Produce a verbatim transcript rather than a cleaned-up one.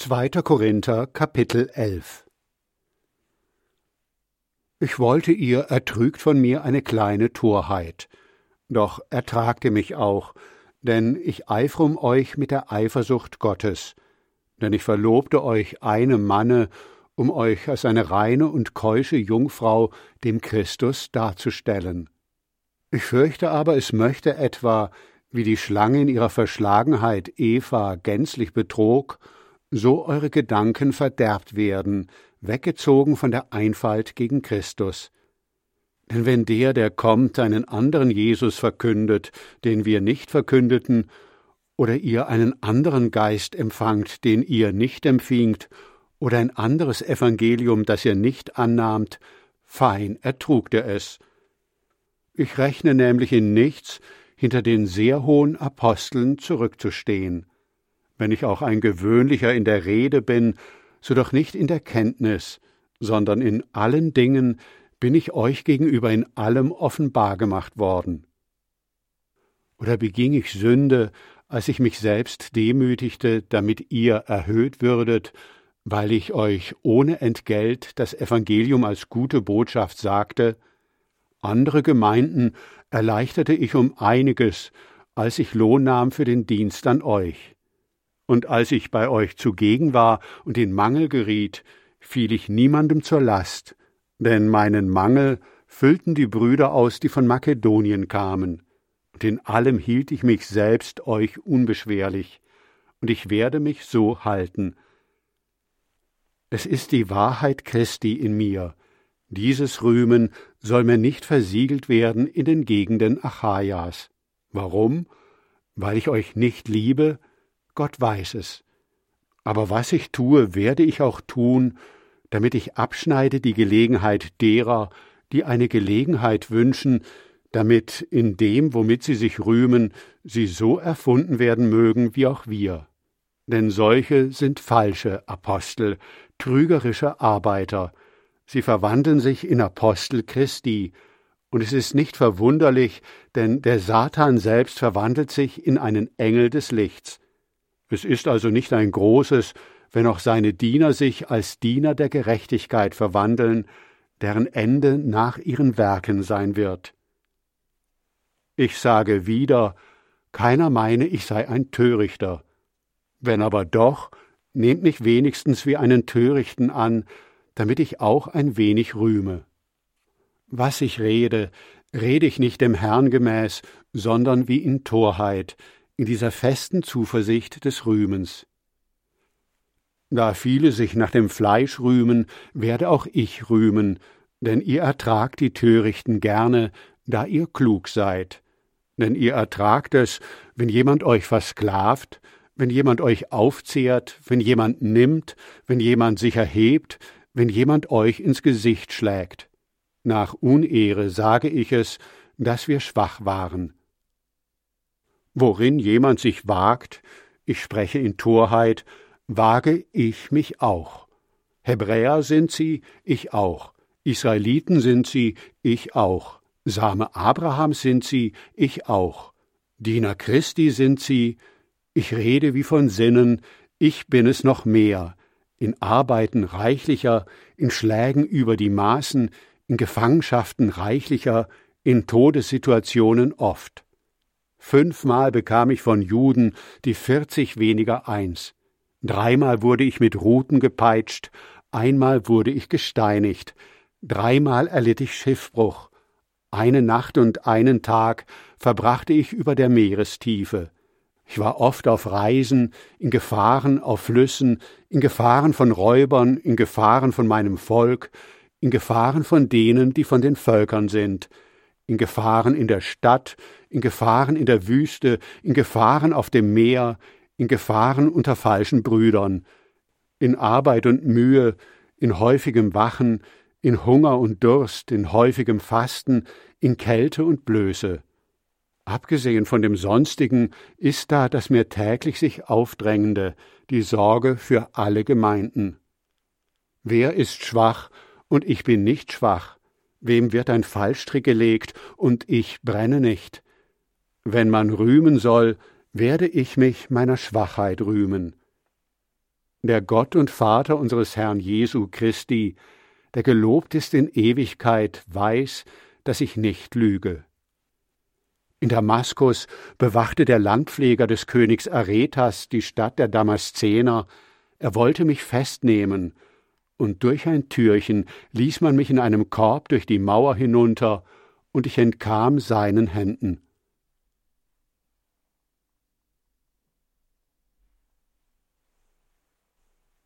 zweiter Korinther, Kapitel elf. Ich wollte, ihr ertrügt von mir eine kleine Torheit, doch ertragt ihr mich auch, denn ich eifere um euch mit der Eifersucht Gottes, denn ich verlobte euch einem Manne, um euch als eine reine und keusche Jungfrau dem Christus darzustellen. Ich fürchte aber, es möchte etwa, wie die Schlange in ihrer Verschlagenheit Eva gänzlich betrog, so eure Gedanken verderbt werden, weggezogen von der Einfalt gegen Christus. Denn wenn der, der kommt, einen anderen Jesus verkündet, den wir nicht verkündeten, oder ihr einen anderen Geist empfangt, den ihr nicht empfingt, oder ein anderes Evangelium, das ihr nicht annahmt, fein ertrugt er es. Ich rechne nämlich in nichts, hinter den sehr hohen Aposteln zurückzustehen. Wenn ich auch ein gewöhnlicher in der Rede bin, so doch nicht in der Kenntnis, sondern in allen Dingen bin ich euch gegenüber in allem offenbar gemacht worden. Oder beging ich Sünde, als ich mich selbst demütigte, damit ihr erhöht würdet, weil ich euch ohne Entgelt das Evangelium als gute Botschaft sagte? Andere Gemeinden erleichterte ich um einiges, als ich Lohn nahm für den Dienst an euch. Und als ich bei euch zugegen war und in Mangel geriet, fiel ich niemandem zur Last, denn meinen Mangel füllten die Brüder aus, die von Makedonien kamen. Und in allem hielt ich mich selbst euch unbeschwerlich, und ich werde mich so halten. Es ist die Wahrheit Christi in mir. Dieses Rühmen soll mir nicht versiegelt werden in den Gegenden Achaias. Warum? Weil ich euch nicht liebe? Gott weiß es. Aber was ich tue, werde ich auch tun, damit ich abschneide die Gelegenheit derer, die eine Gelegenheit wünschen, damit in dem, womit sie sich rühmen, sie so erfunden werden mögen wie auch wir. Denn solche sind falsche Apostel, trügerische Arbeiter. Sie verwandeln sich in Apostel Christi. Und es ist nicht verwunderlich, denn der Satan selbst verwandelt sich in einen Engel des Lichts. Es ist also nicht ein großes, wenn auch seine Diener sich als Diener der Gerechtigkeit verwandeln, deren Ende nach ihren Werken sein wird. Ich sage wieder, keiner meine, ich sei ein Törichter. Wenn aber doch, nehmt mich wenigstens wie einen Törichten an, damit ich auch ein wenig rühme. Was ich rede, rede ich nicht dem Herrn gemäß, sondern wie in Torheit, in dieser festen Zuversicht des Rühmens. Da viele sich nach dem Fleisch rühmen, werde auch ich rühmen, denn ihr ertragt die Törichten gerne, da ihr klug seid. Denn ihr ertragt es, wenn jemand euch versklavt, wenn jemand euch aufzehrt, wenn jemand nimmt, wenn jemand sich erhebt, wenn jemand euch ins Gesicht schlägt. Nach Unehre sage ich es, dass wir schwach waren. Worin jemand sich wagt, ich spreche in Torheit, wage ich mich auch. Hebräer sind sie, ich auch. Israeliten sind sie, ich auch. Same Abrahams sind sie, ich auch. Diener Christi sind sie, ich rede wie von Sinnen, ich bin es noch mehr. In Arbeiten reichlicher, in Schlägen über die Maßen, in Gefangenschaften reichlicher, in Todessituationen oft. Fünfmal bekam ich von Juden die vierzig weniger eins. Dreimal wurde ich mit Ruten gepeitscht, einmal wurde ich gesteinigt, dreimal erlitt ich Schiffbruch. Eine Nacht und einen Tag verbrachte ich über der Meerestiefe. Ich war oft auf Reisen, in Gefahren auf Flüssen, in Gefahren von Räubern, in Gefahren von meinem Volk, in Gefahren von denen, die von den Völkern sind, in Gefahren in der Stadt, in Gefahren in der Wüste, in Gefahren auf dem Meer, in Gefahren unter falschen Brüdern, in Arbeit und Mühe, in häufigem Wachen, in Hunger und Durst, in häufigem Fasten, in Kälte und Blöße. Abgesehen von dem Sonstigen ist da das mir täglich sich aufdrängende, die Sorge für alle Gemeinden. Wer ist schwach, und ich bin nicht schwach? Wem wird ein Fallstrick gelegt, und ich brenne nicht? Wenn man rühmen soll, werde ich mich meiner Schwachheit rühmen. Der Gott und Vater unseres Herrn Jesu Christi, der gelobt ist in Ewigkeit, weiß, dass ich nicht lüge. In Damaskus bewachte der Landpfleger des Königs Aretas die Stadt der Damaszener. Er wollte mich festnehmen, und durch ein Türchen ließ man mich in einem Korb durch die Mauer hinunter, und ich entkam seinen Händen.